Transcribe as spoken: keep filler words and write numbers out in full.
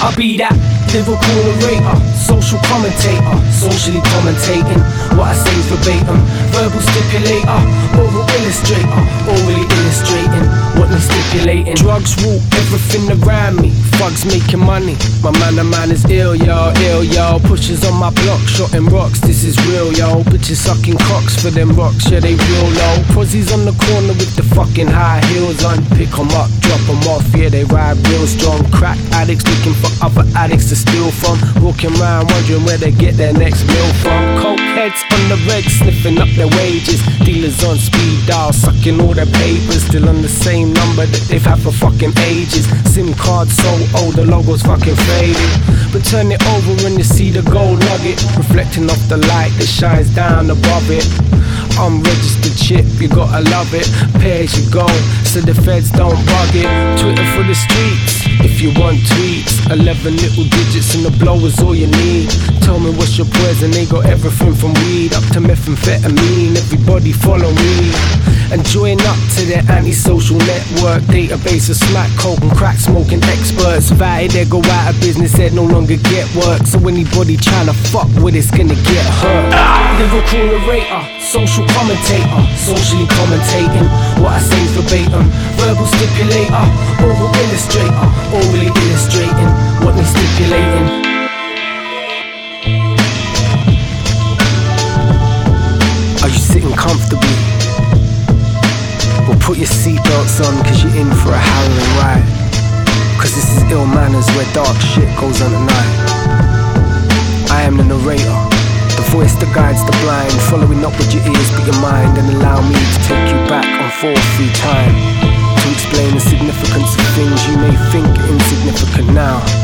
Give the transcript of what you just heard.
I'll be that lyrical narrator, social commentator, socially commentating what I say verbatim, verbal stipulator, oral illustrator, orally illustrating what needs stipulating. Drugs rule everything around me, thugs making money. My man, the man is ill, yo, ill, yo. Pushers on my block, shotting rocks, this is real, yo. Bitches sucking cocks for them rocks, yeah, they real low. Prozzies on the corner with the fucking high heels on. Pick 'em up, drop 'em off, yeah, they ride real strong. Crack addicts looking for other addicts to steal from. Walking around wondering where they get their next meal from. Coke heads on the reg, sniffing up their wages. Dealers on speed dial, sucking all their papers. Still on the same number that they've had for fucking ages. SIM card so old, the logo's fucking faded. But turn it over and you see the gold nugget, reflecting off the light that shines down above it. Unregistered chip, you gotta love it. Pay as you go, so the feds don't bug it. Twitter for the streets, if you want tweets. Eleven little digits and the blow is all you need. Tell me what's your poison, they got everything from weed up to methamphetamine. Everybody follow me and join up to their antisocial network database of smack, coke and crack smoking experts. Vowed they go out of business, they no longer get work. So anybody tryna fuck with it's gonna get hurt. Ah! Lyrical narrator, social commentator, socially commentating what I say verbatim, verbal stipulator, oral illustrator, orally illustrating what needs stipulating. Are you sitting comfortably? Well, put your seatbelts on, cause you're in for a harrowing ride. Cause this is ill manners where dark shit goes on at night. I am the narrator, the voice that guides the blind, following up with your ears but your mind, and allow me to take you back on four through time, to explain the significance of things you may think insignificant now.